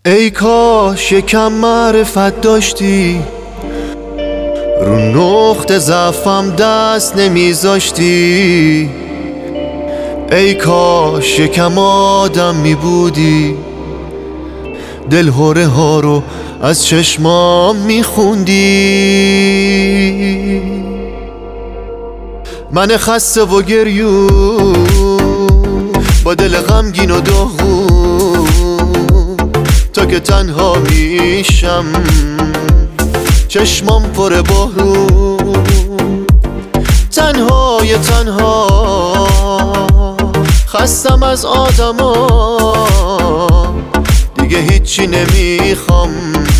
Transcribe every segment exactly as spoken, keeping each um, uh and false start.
ای کاش یکم معرفت داشتی، رو نقطه ضعفم دست نمیذاشتی. ای کاش یکم آدم میبودی، دلهره ها رو از چشمام میخوندی. من خسته و گریون با دل غمگین و داغون، تا که تنها میشم چشمام پر بارون. تنهای تنها خستم از آدما، دیگه هیچی نمیخوام،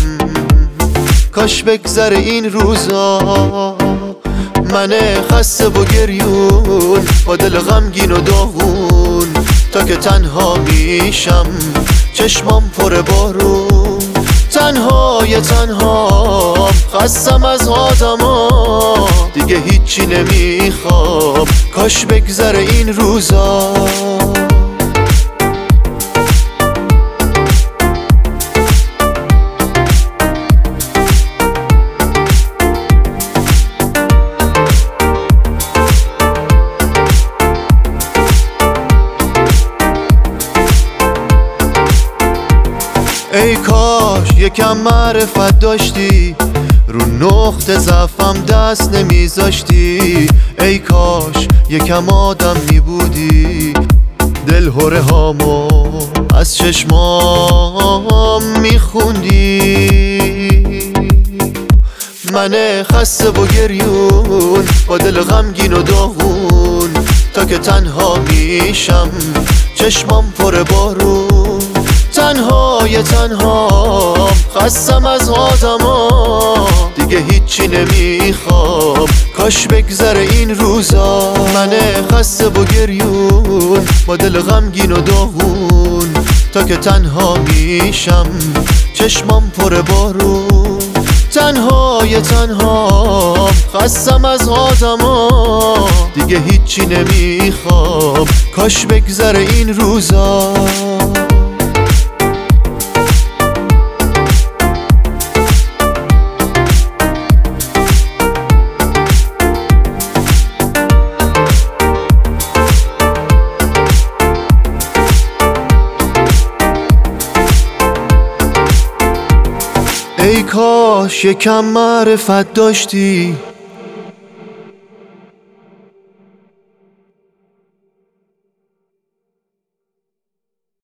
کاش بگذره این روزا. من خسته و گریون با دل غمگین و داغون، تا که تنها میشم چشمام پر بارون. تنهای تنها خستم از آدما، دیگه هیچی نمیخوام، کاش بگذره این روزا. ای کاش یکم معرفت داشتی، رو نقطه ضعفم دست نمیذاشتی. ای کاش یکم آدم میبودی، دلهره هامو از چشمام میخوندی. من خسته و گریون با دل غمگین و داغون، تا که تنها میشم چشمام پر بارون. تنهای تنها خستم از آدما، دیگه هیچی نمیخوام، کاش بگذره این روزا. من خسته و گریون با دل غمگین و داغون، تا که تنها میشم چشمام پر بارون. تنهای تنها خستم از آدما، دیگه هیچی نمیخوام، کاش بگذره این روزا. ای کاش یکم معرفت داشتی،